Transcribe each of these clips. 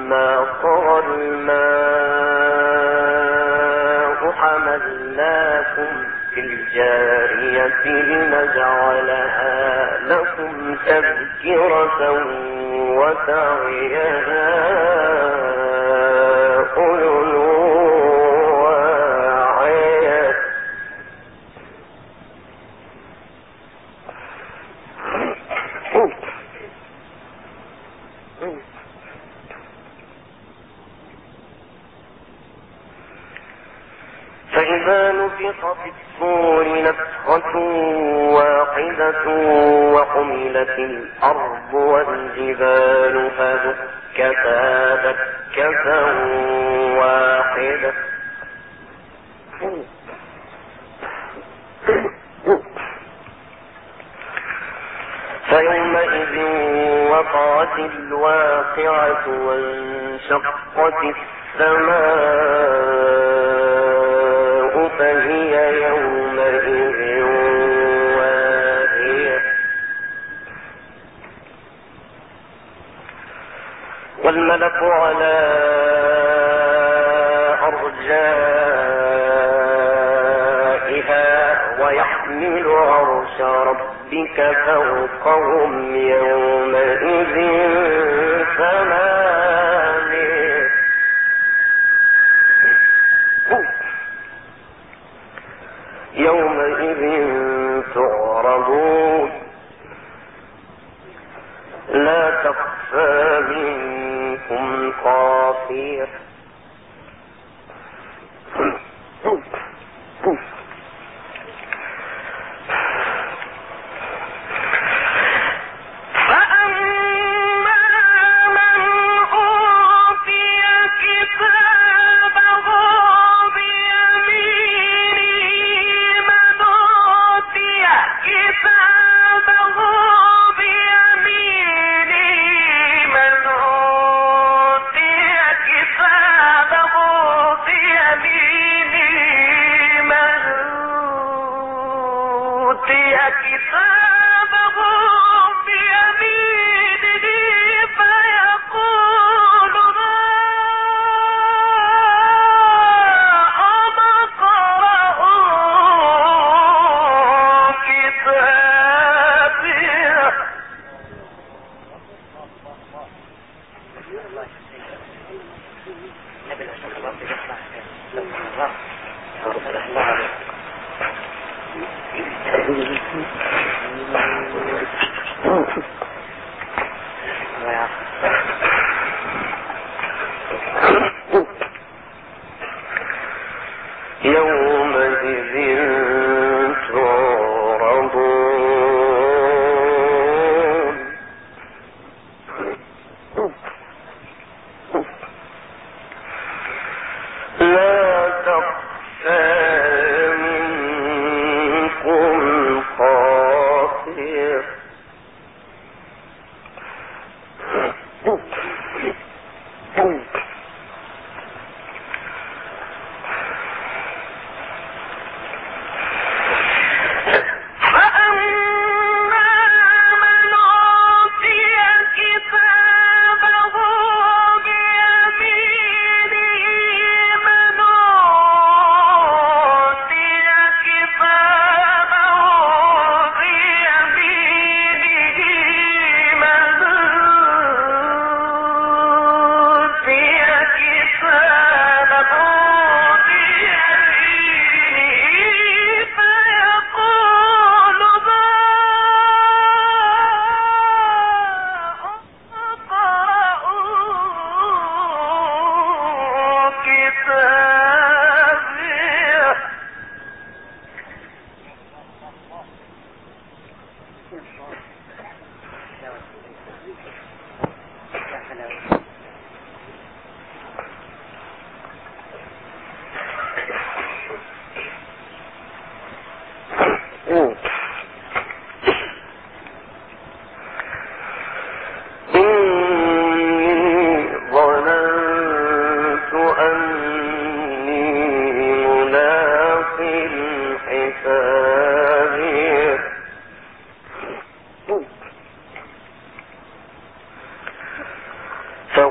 فلما طغى الماء حملناكم في الجارية لنجعلها لكم تذكرة وتعيها أذن واعية. فإذا نفخ في الصور نفخة واحدة وحملت الأرض والجبال فدكتا دكة واحدة فيومئذ وقعت الواقعة وانشقت السماء فهي يومئذ واهية والملك على أرجائها ويحمل عرش ربك فوقهم يومئذ ثمانية يومئذ تعرضون لا تخفى منكم خافية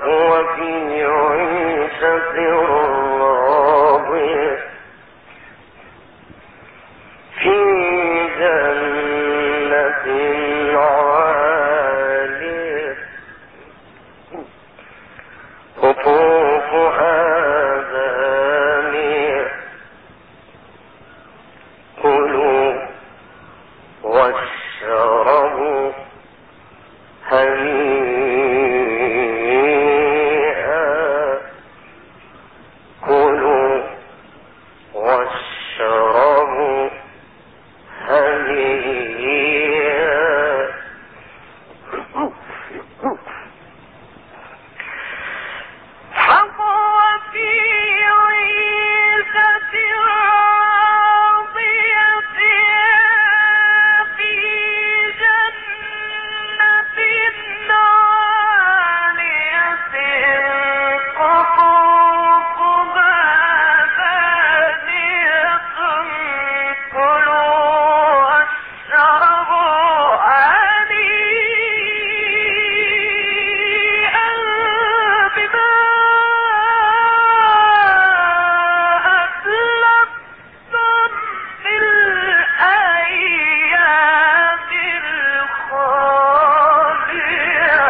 فهو في عيشة راضية في جنة عالية قطوفها دانية كلوا واشربوا هنيئا كلوا واشربوا هنيئا فهو في عيشة راضية في جنة عالية قطوفها دانية كلوا واشربوا هنيئا بما أسلفتم في الأيام الخالية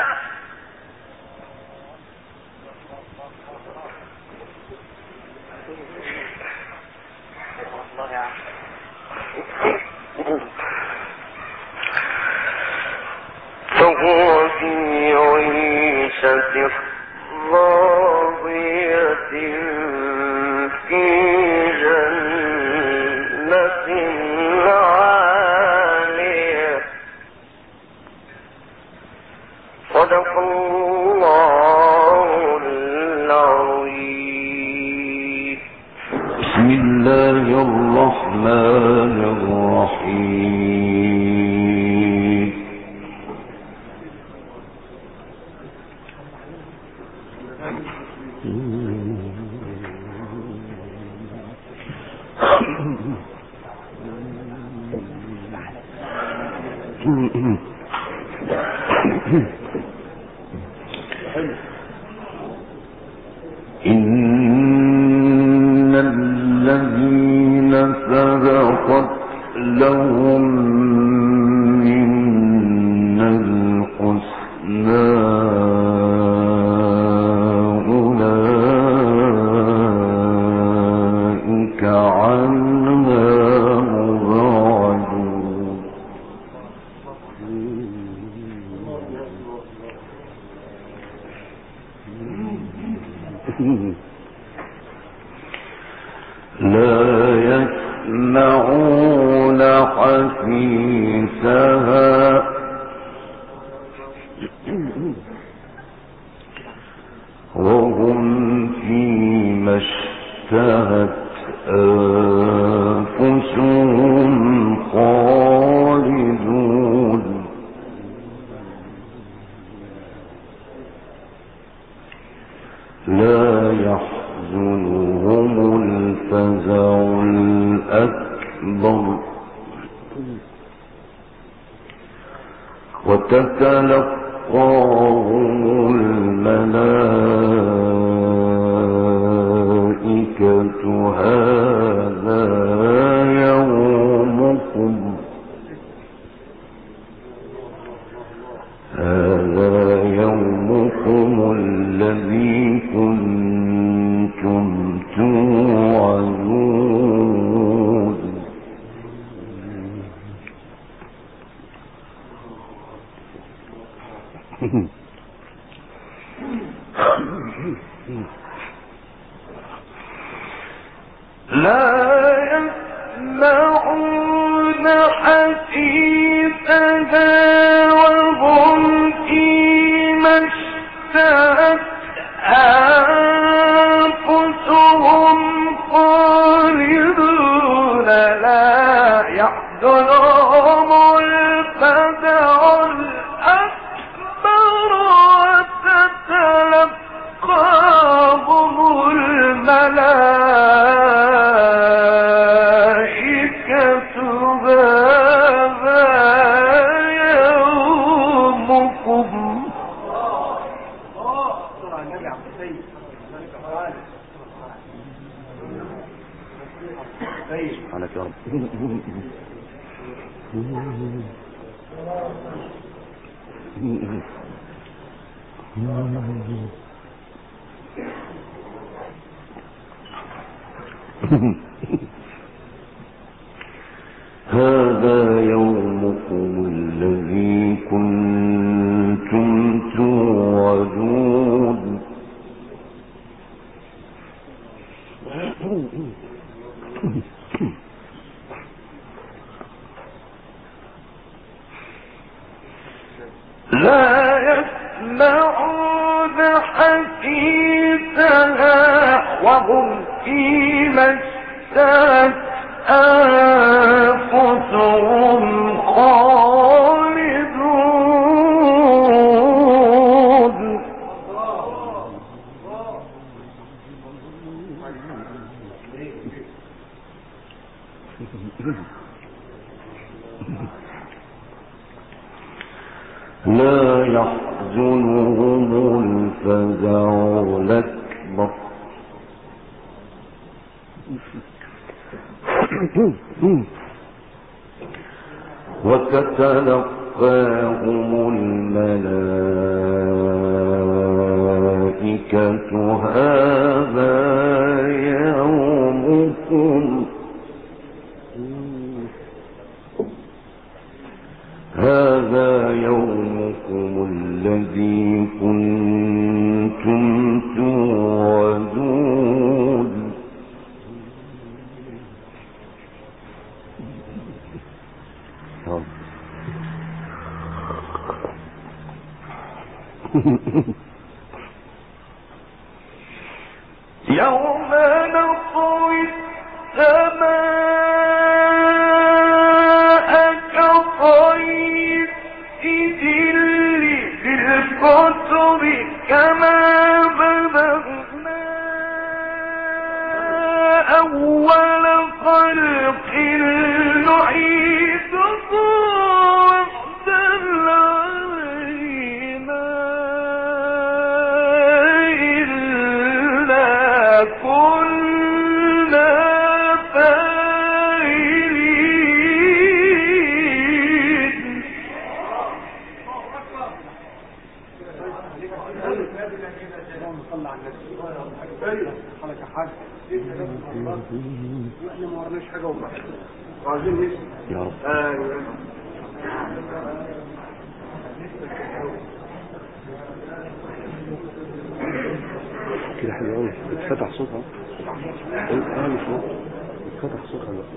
فهو في عيشة راضية في جنة عالية صدق الله العظيم. بسم الله الرحمن الرحيم. إن الذين سبقت لهم منا الحسنى أولئك عنها مبعدون. لا يسمعون حسيسها وهم فيما اشتهت أنفسهم خالدون. لا يحزنهم الفزع الأكبر وتتلقاهم الملائكة هذا يومكم الذي كنتم توعدون. لا يسمعون حسيسها وهم فيما اشتهت أنفسهم خالدون. لا يحزنهم الفزع الأكبر وتتلقاهم الملائكة هذا يومكم عليك يا رب. هذا يومكم الذي كنتم توعدون. لا يسمعون حديثها وهم فيما اشتهت أنفسهم خالدون. لا يحزنهم الفزع الأكبر وتتلقاهم الملائكة هذا يومكم الذي كنتم توعدون. يوم نطوي السماء كطي السجل للكتب كما بدأنا أول خلق نعيده وعدا علينا إلا كنا فاعلين. احنا ما ورناش حاجه والله عايزين نسمع يا رب. ايوه كده حلو قوي. اتفتح صوتها. اعلى صوت. اتفتح صوتها بقى.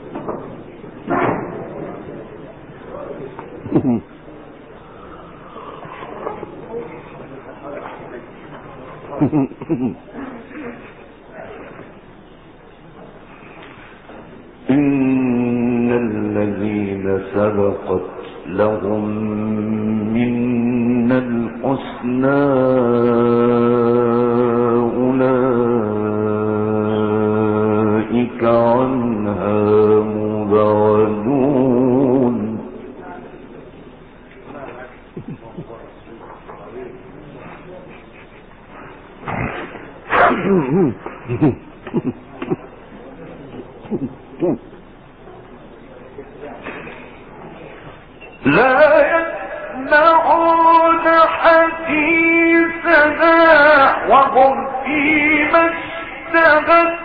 إن الذين سبقت لهم منا الحسنى أولئك عنها مبعدون. لا يسمعون حديثنا وهم فيما اشتهت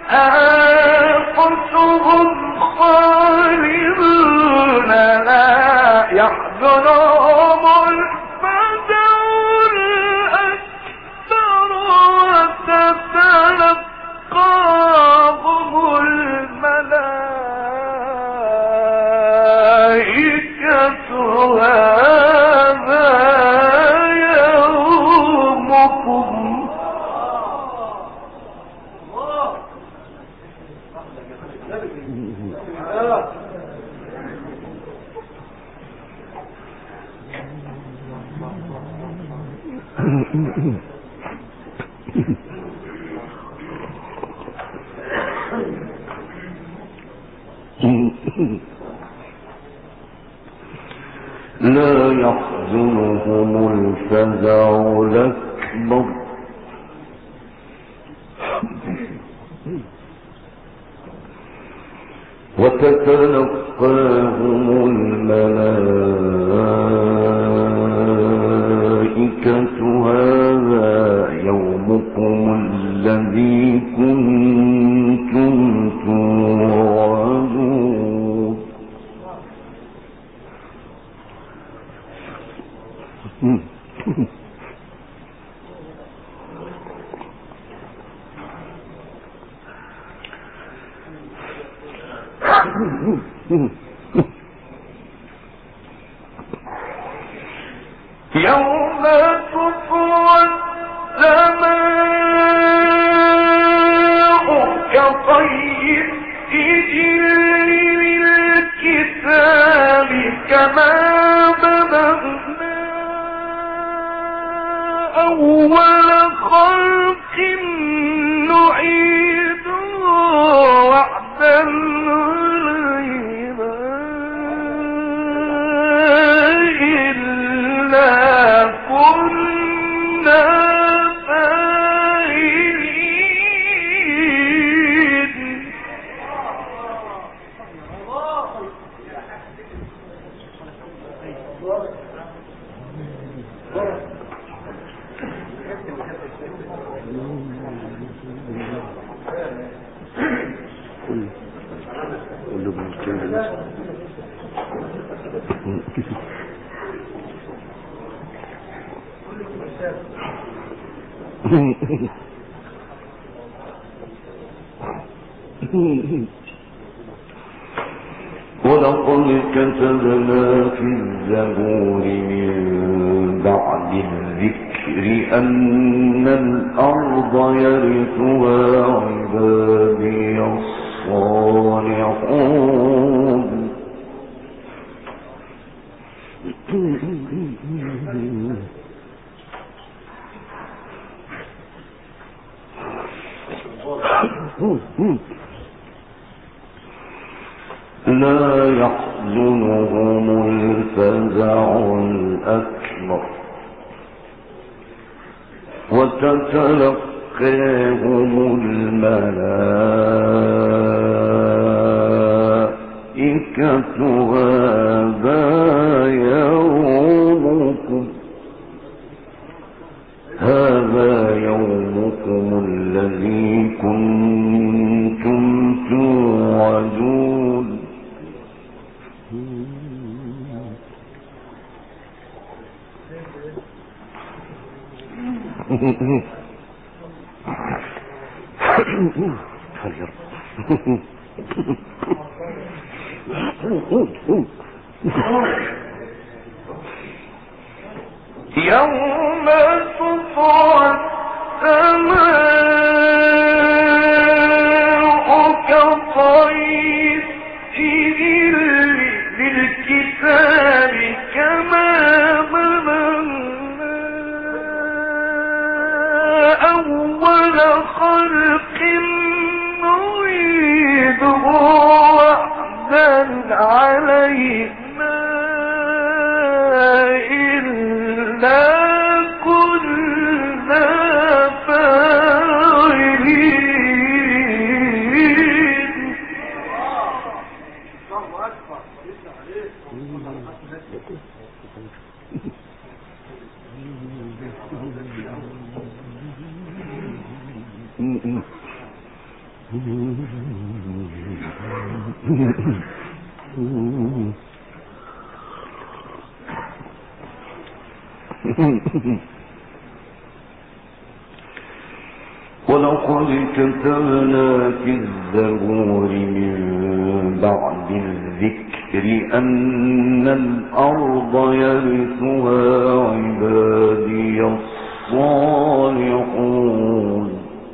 أنفسهم خالدون. لا يحزنهم الفزع الأكبر وتتلقاهم الملائكة هذا يومكم. لا يحزنهم الفزع الأكبر وتتلقاهم الملائكة هذا يومكم الذي كنتم توعدون يوم تطوى السماء كطي السجل للكتاب كما بدأنا أول خلق نعيده وعدا علينا إلا كنا فاعلين. قول له بالكلمة ولقد كتبنا في الزبور من بعد الذكر أن الأرض يرثها عبادي الصالحون لا يحزنهم الفزع الأكبر وتتلقاهم الملائكة هذا يومكم الذي كنتم توعدون يوم تطوى السماء كطي السجل للكتاب كما بدأنا أول خلق نعيده وعدا علينا إلا كنا فاعلين. ولقد كتبنا في الزبور من بعد الذكر أن الأرض يرثها عبادي الصالحون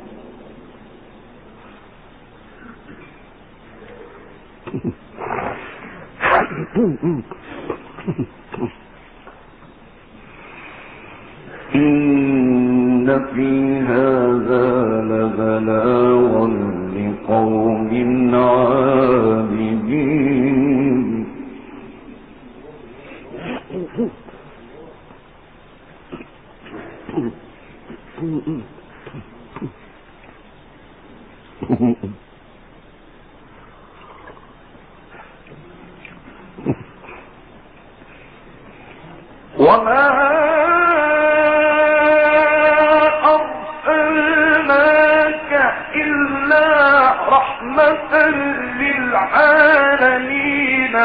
إن في هذا لبلاغا لقوم عابدين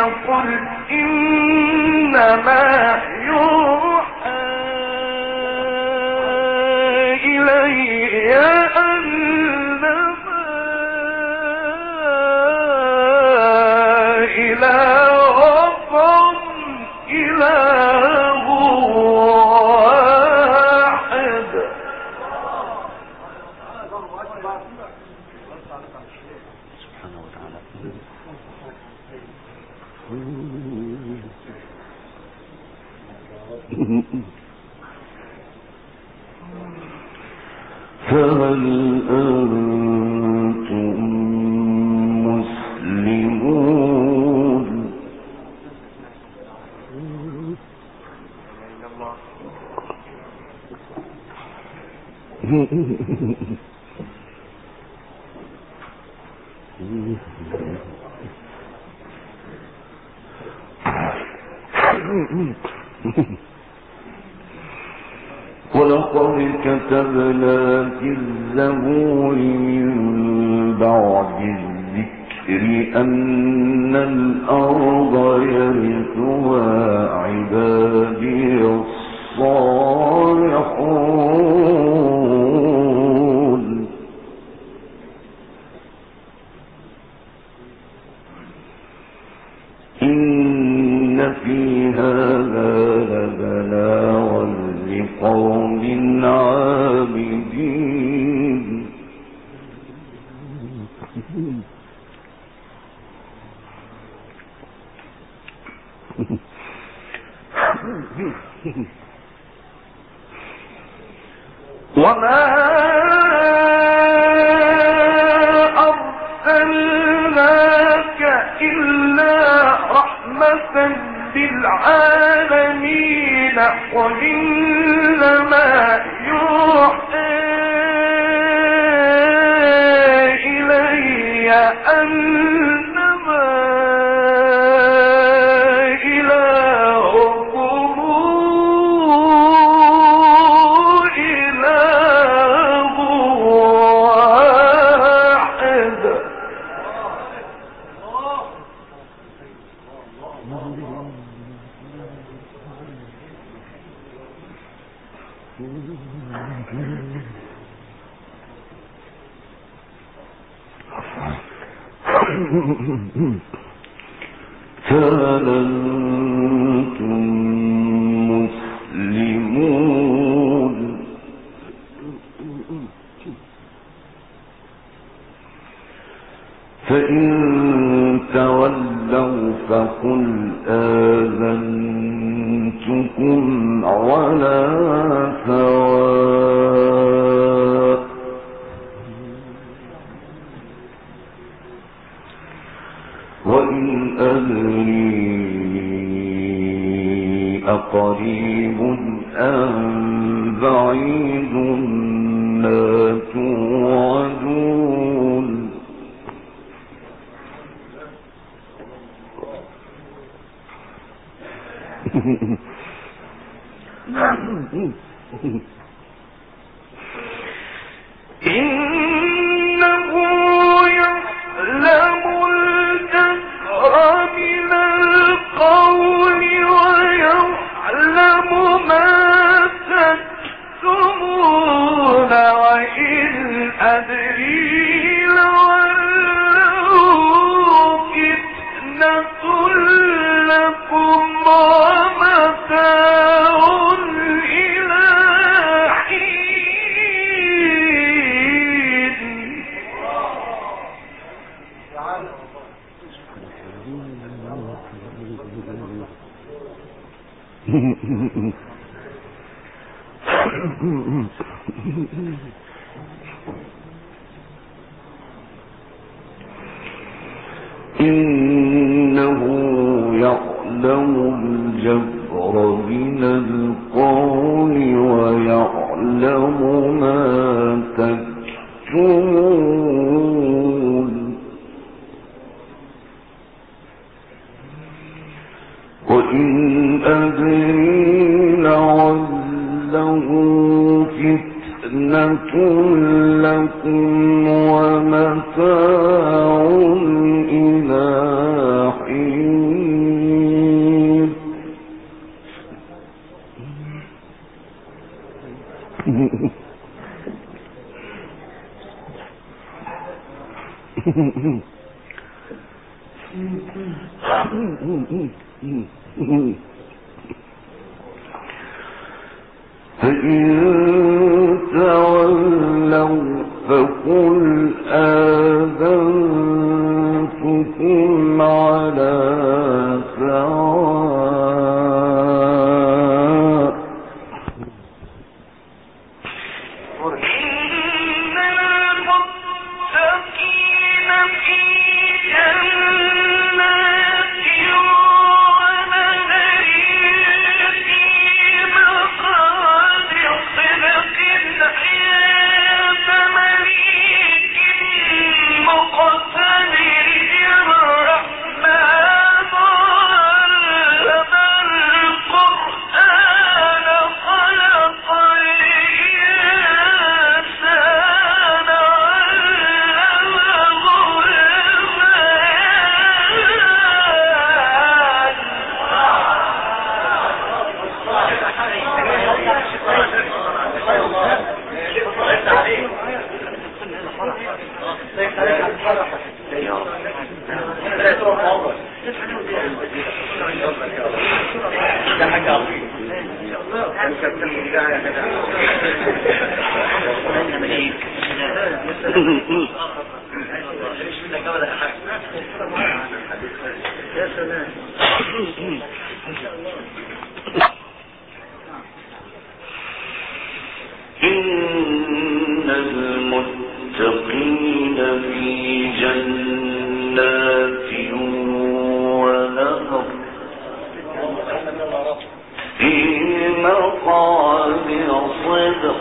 قل إنما يوحى إلي أنما إلهكم إله واحد. سبحانه وتعالى. فهل أنتم مسلمون؟ ولقد كتبنا في الزبور من بعد الذكر أن الأرض يرثها عبادي الصالحون إن في هذا لبلاغا لقوم عابدين. وما أرسلناك إلا رحمة للعالمين قل إنما يوحى إلي أنما إلهكم إله واحد. فهل أنتم مسلمون؟ فإن تولوا فقل آذنتكم على سواء وإن أدري أقريب أم بعيد ما توعدون إنه يعلم الجهر من القول ويعلم ما تكتمون وإن أدري لولوا فتنة لكم ومتاع إلى حين. إنه يعلم الجهر من القول ويعلم ما تكتمون وإن أدري لعله فتنة لكم ومتاع إلى حين. تولوا فقل آذنتكم على سواء إن المتقين في جنات ونهر في مقعد صدق عند مليك مقتدر الرحمن علم القرآن خلق الإنسان علمه إن المتقين في جنات ونهر في مقعد صدق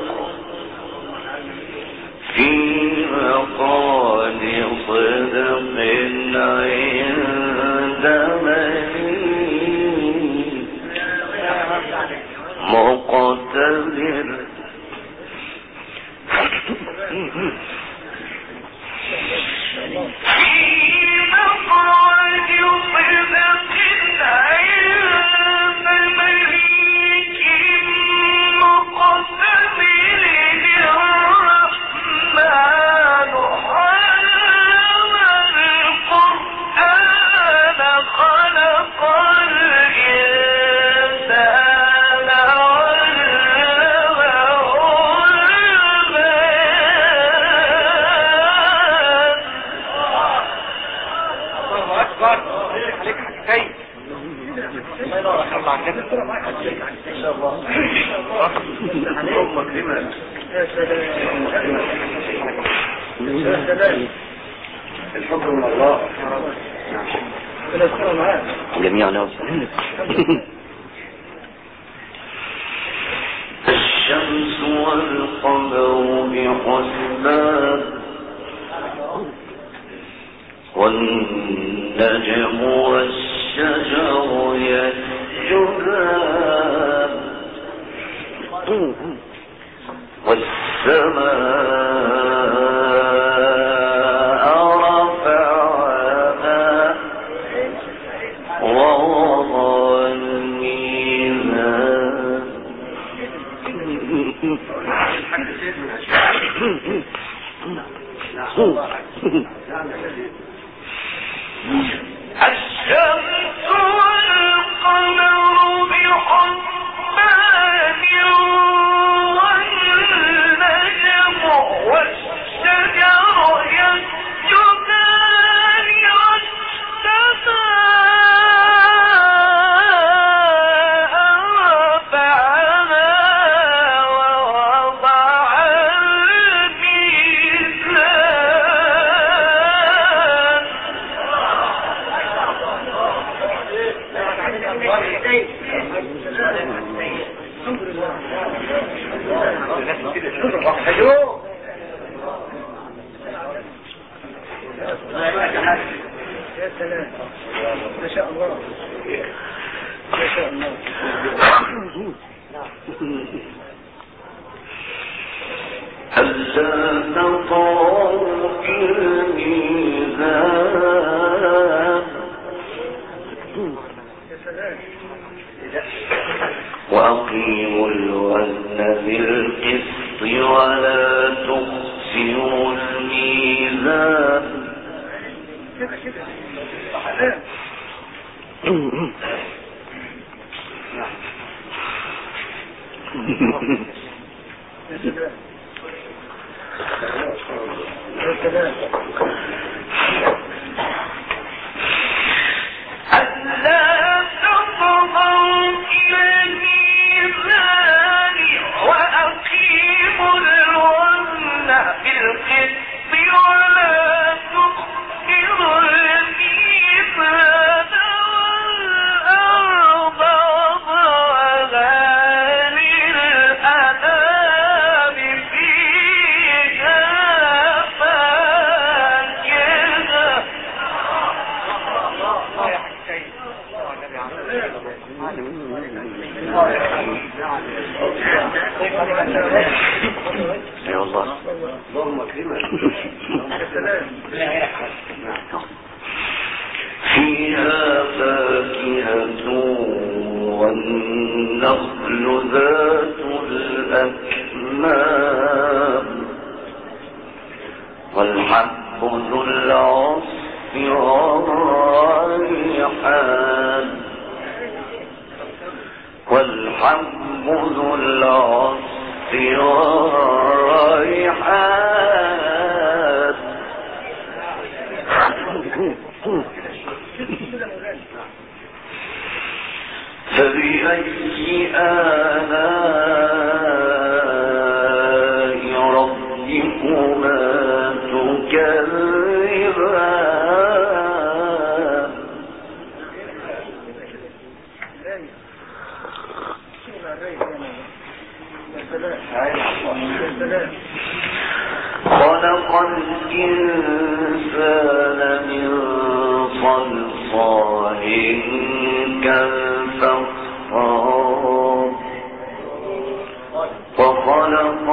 عند مليك مقتدر الحمد لله جميعا الشمس والقمر بحسبان والنجم والشجر يسجدان والسماء رفعها ووضع الميزان الشمس والقمر بحسبان والنجم والشجر يسجدان والسماء رفعها ووضع الميزان يا سلام ما شاء الله ما شاء الله ألا تطغوا في الميزان وأقيموا الوزن بالقسط ولا تخسروا الميزان فيها فاكهة والنخل ذات الأكمام والحب ذو العصف والريحان والحب ذو العصف والريحان فبأي آلاء ربكما تكذبان خلق الإنسان من صلصال كالفخار وخلق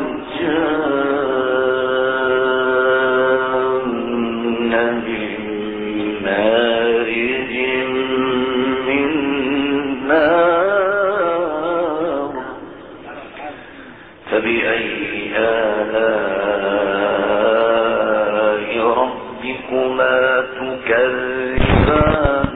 الجن من مارج من نار فبأي آلاء ربكما تكذبان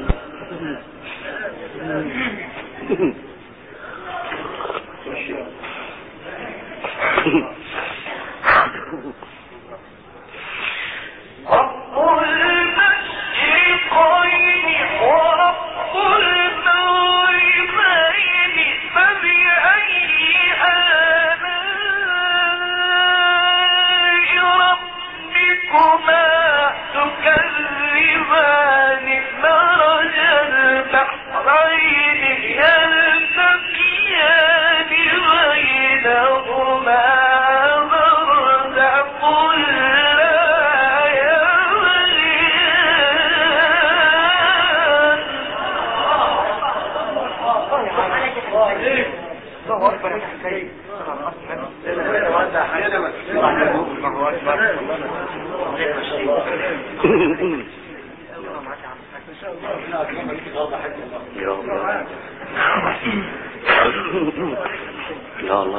يا الله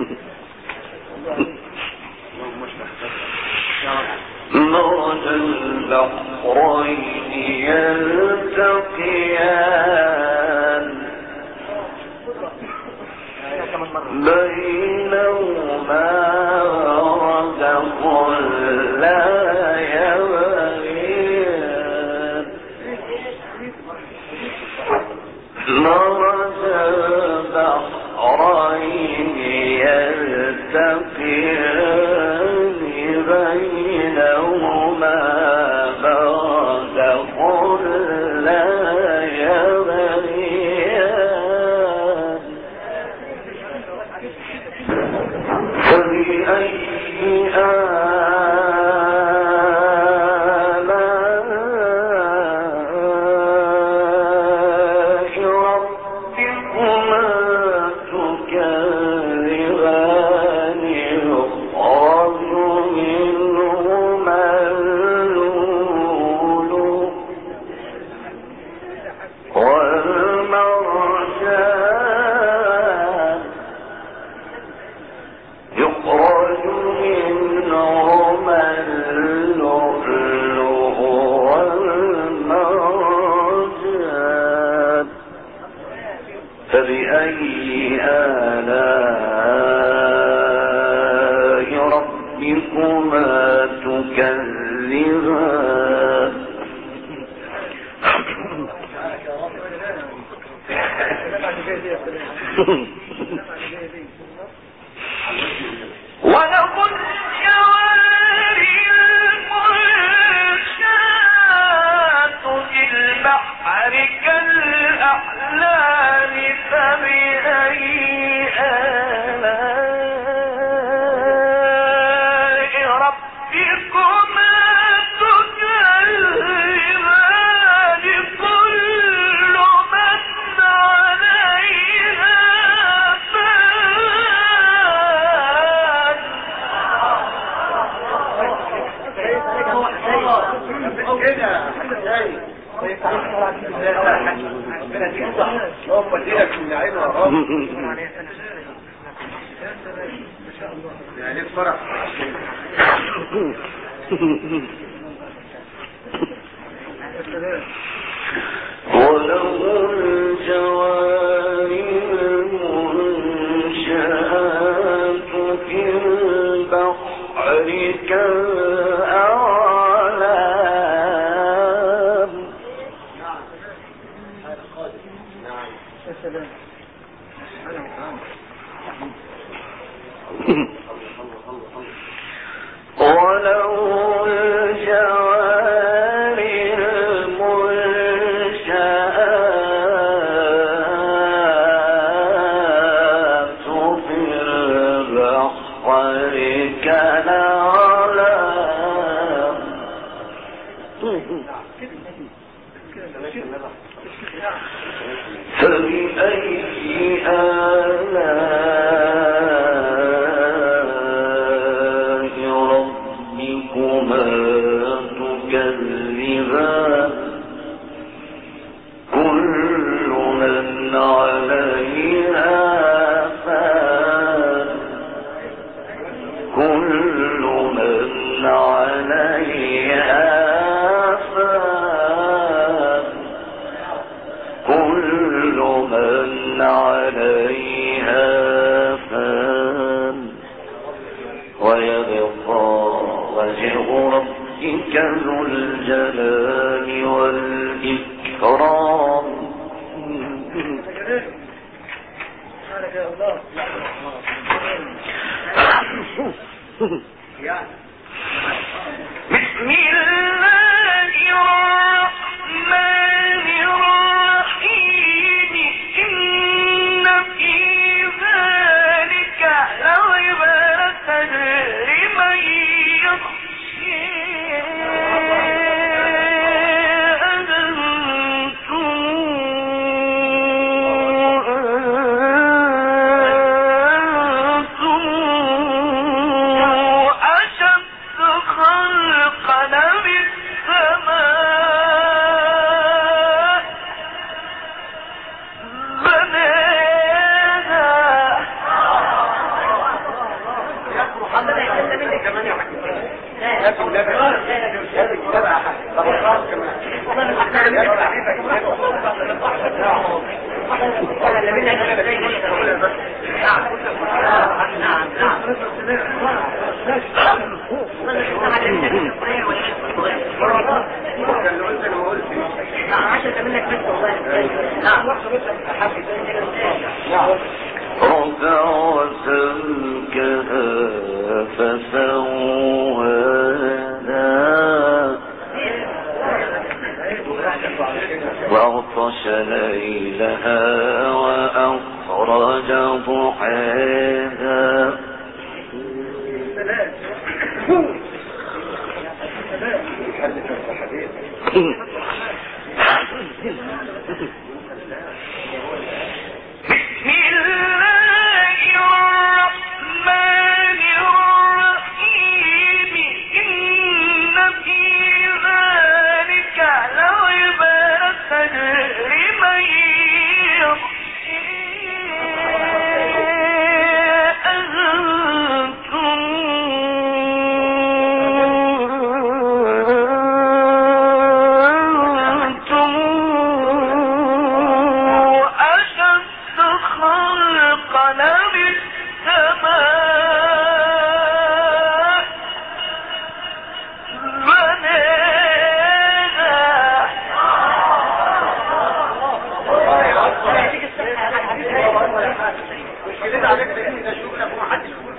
مرج البحرين يلتقيان بينهما برزخ لا يبغيان مرج البحرين يلتقيان بينهما برزخ لا يبغيان فبأي والمرجان ربكما تكذبان وله الجوار المنشآت في البحر كالأعلام فبأي آلاء ربكما تكذبان كل من عليها يعني فرح وله الجوار المنشآت في البحر كالأعلام وله الجوار المنشآت في البحر كالأعلام فبأي آلاء ربكما تكذبان كل من عليها فان كل من عليها فان كل من عليها فان ويبقى وجه ربك ذو الجلال والإكرام بسم الله الرحمن الرحيم إن في ذلك لعبرة لمن يخشى رفع وسمكها فسواها وأغطش ليلها وأخرج ضحاها بسم الله الرحمن الرحيم إن في ذلك لعبرة لمن يخشى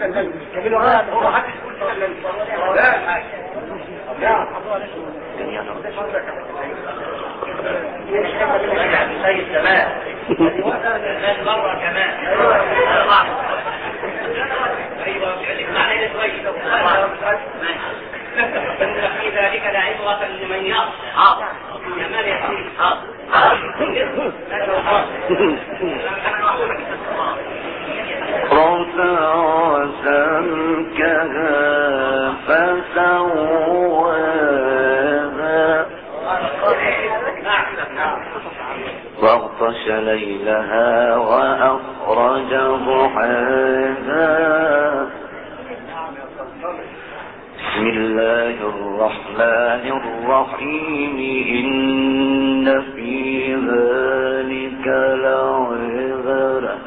في ذلك لعبرة لمن يخشى جمال يحيي رفع سمكها فسواها واغطش ليلها وأخرج ضحاها بسم الله الرحمن الرحيم إن في ذلك لعبرة